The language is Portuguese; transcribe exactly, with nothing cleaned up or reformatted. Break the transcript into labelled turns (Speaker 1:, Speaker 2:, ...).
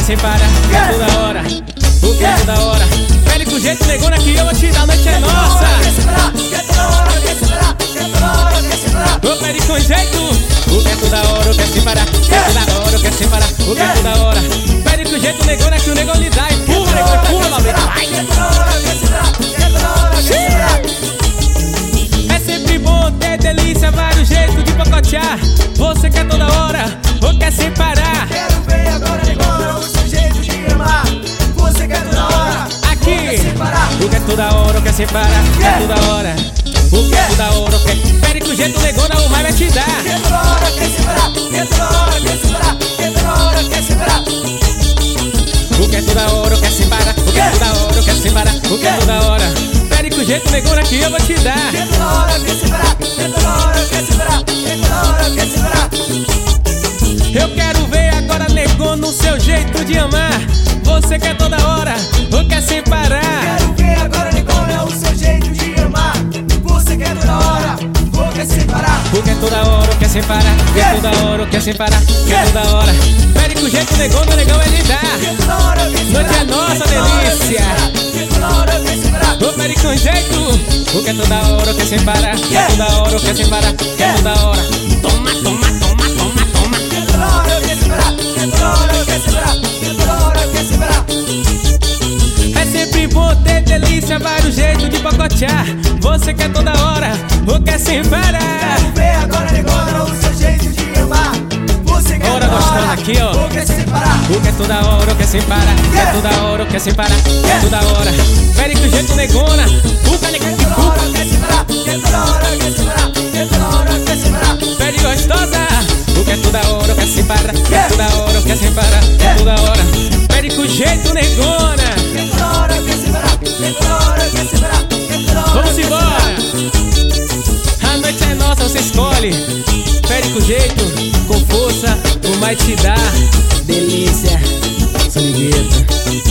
Speaker 1: separa, quer toda hora, o que é toda hora. Pele com jeito, negona, que eu vou te dar, a noite é nossa.
Speaker 2: Quer separar, quer toda hora, quer separar, quer toda hora, quer separar.
Speaker 1: Ô, pele com jeito, o que é toda hora, o que é separar, quer toda hora, o que é separar, o que é toda hora. Pele com jeito, negona, que o negão lhe dá, empurra, negão, empurra, malvete.
Speaker 2: Quer toda hora, quer separar, quer toda hora, quer separar.
Speaker 1: É sempre bom ter delícia, vários jeitos de pacotear. Você quer toda hora, ou quer separar?
Speaker 2: Quero ver agora, negona, o seu jeito de amar. Você quer toda hora,
Speaker 1: aqui,
Speaker 2: quer separar.
Speaker 1: o que é toda hora, o que é separar, quer toda hora. O que é toda hora, o que é. Pere com jeito, negona, o mais vai te dar.
Speaker 2: Quer toda hora, quer separar, quer toda hora, quer separar, quer toda hora, quer separar.
Speaker 1: O que é toda hora, o que é separar, o que é toda hora, o que é separar, o que é toda hora. Pere com jeito, negona, que eu vou te dar.
Speaker 2: Quer toda hora, quer separar, quer toda hora, quer separar, quer toda hora, quer separar.
Speaker 1: Eu quero ver agora, negona, o seu jeito de amar. Você quer toda hora, ou quer separar?
Speaker 2: Quero ver agora, negona, o seu jeito de amar. Você quer toda hora, ou quer separar?
Speaker 1: O que é toda hora, o que é separar, quer toda hora, o que é separar, quer toda hora. Pere com jeito, negona, negão, ele dá.
Speaker 2: Quer toda hora, quer separar.
Speaker 1: Noite é nossa, delícia.
Speaker 2: Quer toda hora, quer separar.
Speaker 1: Ô, pere com jeito, o que é toda hora, o que é separar, quer toda hora, o que é separar, quer toda hora. Toma, toma, toma, toma, toma.
Speaker 2: Quer toda hora, quer separar, quer toda hora, quer separar, quer toda hora, quer separar.
Speaker 1: É sempre bom ter delícia, vários jeitos de pacotear. Você quer toda hora, ou quer separar?
Speaker 2: Quero ver agora, negona, o seu jeito de amar. Você quer
Speaker 1: Bora
Speaker 2: toda
Speaker 1: gostando
Speaker 2: hora,
Speaker 1: aqui, ó.
Speaker 2: ou quer separar.
Speaker 1: O que é toda hora, o que é separar, quer toda hora, o que é separar, quer toda hora. Pere com jeito, negona, puta, nega, que
Speaker 2: Quer toda
Speaker 1: puta.
Speaker 2: hora, quer separar, quer toda hora, quer separar, quer toda hora, quer separar.
Speaker 1: Pere gostosa, o que é toda hora, o que é separar, quer toda hora, o que é separar, quer toda hora. Pere com jeito, negona.
Speaker 2: Quer toda hora, quer separar, quer toda hora, quer separar, quer toda hora.
Speaker 1: Vamos
Speaker 2: quer
Speaker 1: embora!
Speaker 2: separar.
Speaker 1: A noite é nossa, você escolhe. Pere com jeito, com força, o mais te dá. Delícia, Sonigueta.